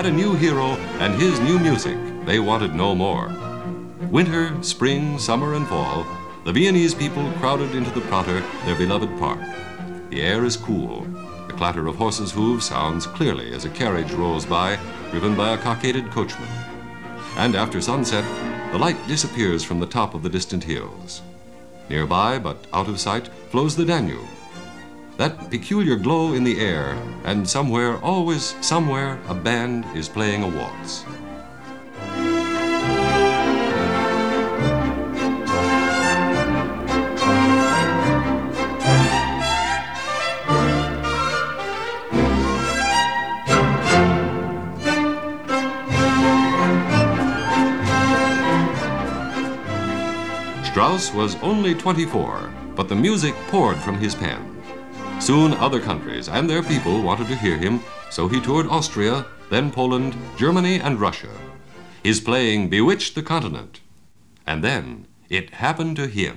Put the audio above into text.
had a new hero and his new music. They wanted no more. Winter, spring, summer, and fall, the Viennese people crowded into the Prater, their beloved park. The air is cool. The clatter of horses' hooves sounds clearly as a carriage rolls by, driven by a cockaded coachman. And after sunset, the light disappears from the top of the distant hills. Nearby, but out of sight, flows the Danube. That peculiar glow in the air, and somewhere, always somewhere, a band is playing a waltz. Strauss was only 24, but the music poured from his pen. Soon other countries and their people wanted to hear him, so he toured Austria, then Poland, Germany, and Russia. His playing bewitched the continent. And then it happened to him.